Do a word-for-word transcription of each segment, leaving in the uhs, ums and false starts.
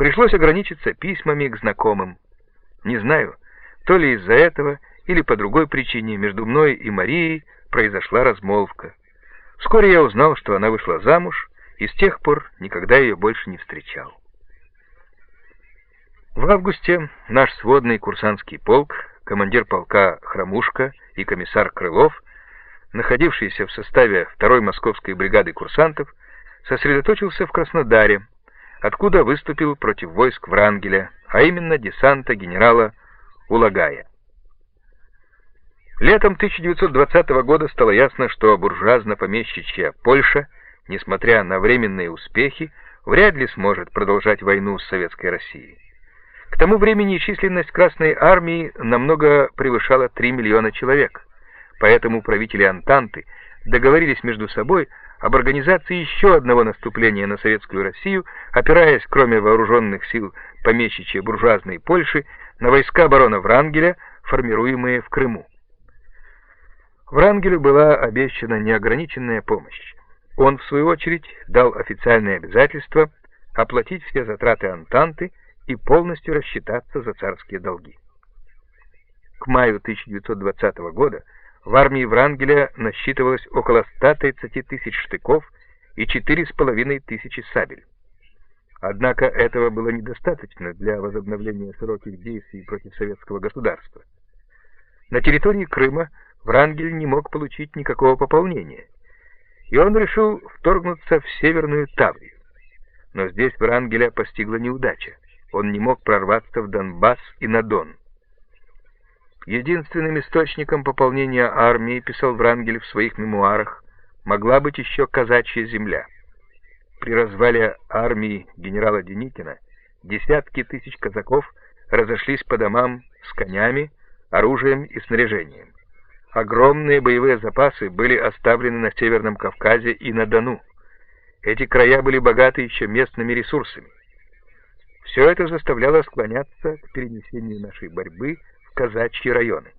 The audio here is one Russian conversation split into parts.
Пришлось ограничиться письмами к знакомым. Не знаю, то ли из-за этого, или по другой причине между мной и Марией произошла размолвка. Вскоре я узнал, что она вышла замуж, и с тех пор никогда ее больше не встречал. В августе наш сводный курсантский полк, командир полка Хромушка и комиссар Крылов, находившийся в составе второй московской бригады курсантов, сосредоточился в Краснодаре, откуда выступил против войск Врангеля, а именно десанта генерала Улагая. Летом тысяча девятьсот двадцатого года стало ясно, что буржуазно-помещичья Польша, несмотря на временные успехи, вряд ли сможет продолжать войну с Советской Россией. К тому времени численность Красной Армии намного превышала три миллиона человек, поэтому правители Антанты договорились между собой об организации еще одного наступления на Советскую Россию, опираясь, кроме вооруженных сил помещичьей буржуазной Польши, на войска барона Врангеля, формируемые в Крыму. Врангелю была обещана неограниченная помощь. Он, в свою очередь, дал официальное обязательство оплатить все затраты Антанты и полностью рассчитаться за царские долги. К маю тысяча девятьсот двадцатого года в армии Врангеля насчитывалось около ста тридцати тысяч штыков и четыре с половиной тысячи сабель. Однако этого было недостаточно для возобновления широких действий против советского государства. На территории Крыма Врангель не мог получить никакого пополнения, и он решил вторгнуться в Северную Таврию. Но здесь Врангеля постигла неудача. Он не мог прорваться в Донбасс и на Дон. Единственным источником пополнения армии, писал Врангель в своих мемуарах, могла быть еще казачья земля. При развале армии генерала Деникина десятки тысяч казаков разошлись по домам с конями, оружием и снаряжением. Огромные боевые запасы были оставлены на Северном Кавказе и на Дону. Эти края были богаты еще местными ресурсами. Все это заставляло склоняться к перенесению нашей борьбы в казачьи районы.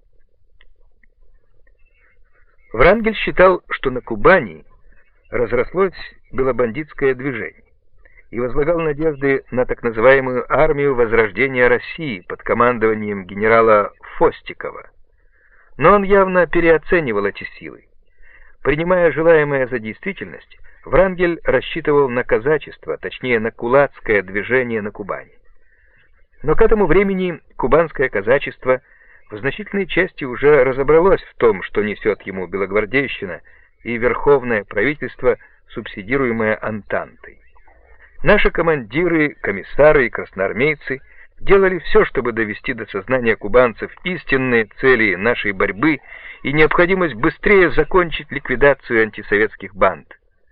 Врангель считал, что на Кубани разрослось белобандитское движение, и возлагал надежды на так называемую армию возрождения России под командованием генерала Фостикова. Но он явно переоценивал эти силы. Принимая желаемое за действительность, Врангель рассчитывал на казачество, точнее на кулацкое движение на Кубани. Но к этому времени кубанское казачество в значительной части уже разобралось в том, что несет ему белогвардейщина и верховное правительство, субсидируемое Антантой. Наши командиры, комиссары и красноармейцы делали все, чтобы довести до сознания кубанцев истинные цели нашей борьбы и необходимость быстрее закончить ликвидацию антисоветских банд.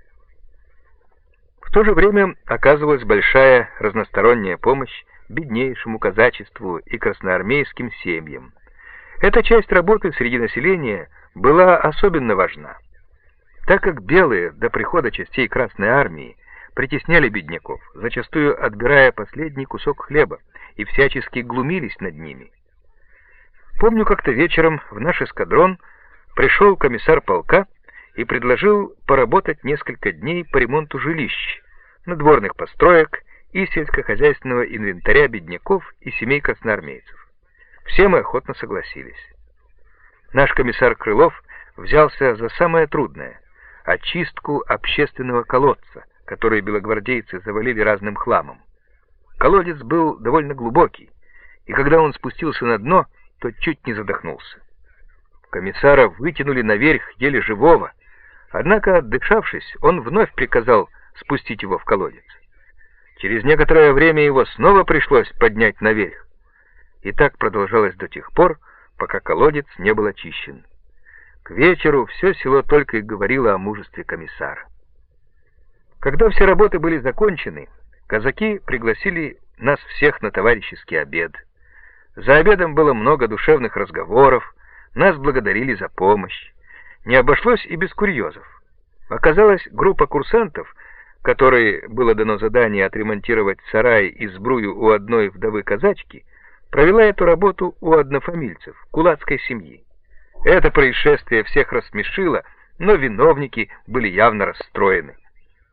В то же время оказывалась большая разносторонняя помощь беднейшему казачеству и красноармейским семьям. Эта часть работы среди населения была особенно важна, так как белые до прихода частей Красной Армии притесняли бедняков, зачастую отбирая последний кусок хлеба, и всячески глумились над ними. Помню, как-то вечером в наш эскадрон пришел комиссар полка и предложил поработать несколько дней по ремонту жилищ, надворных построек и сельскохозяйственного инвентаря бедняков и семей красноармейцев. Все мы охотно согласились. Наш комиссар Крылов взялся за самое трудное — очистку общественного колодца, который белогвардейцы завалили разным хламом. Колодец был довольно глубокий, и когда он спустился на дно, то чуть не задохнулся. Комиссара вытянули наверх еле живого, однако, отдышавшись, он вновь приказал спустить его в колодец. Через некоторое время его снова пришлось поднять наверх. И так продолжалось до тех пор, пока колодец не был очищен. К вечеру все село только и говорило о мужестве комиссара. Когда все работы были закончены, казаки пригласили нас всех на товарищеский обед. За обедом было много душевных разговоров, нас благодарили за помощь. Не обошлось и без курьезов. Оказалось, группа курсантов, которой было дано задание отремонтировать сарай и сбрую у одной вдовы казачки, провела эту работу у однофамильцев, кулацкой семьи. Это происшествие всех рассмешило, но виновники были явно расстроены.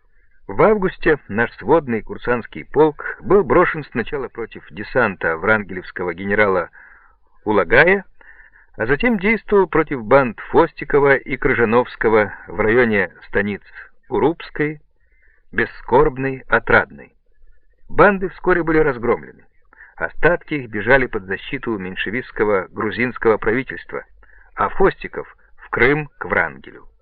В августе наш сводный курсантский полк был брошен сначала против десанта врангелевского генерала Улагая, а затем действовал против банд Фостикова и Крыжановского в районе станиц Урупской, Бескорбной, Отрадной. Банды вскоре были разгромлены. Остатки их бежали под защиту меньшевистского грузинского правительства, а Фостиков — в Крым к Врангелю.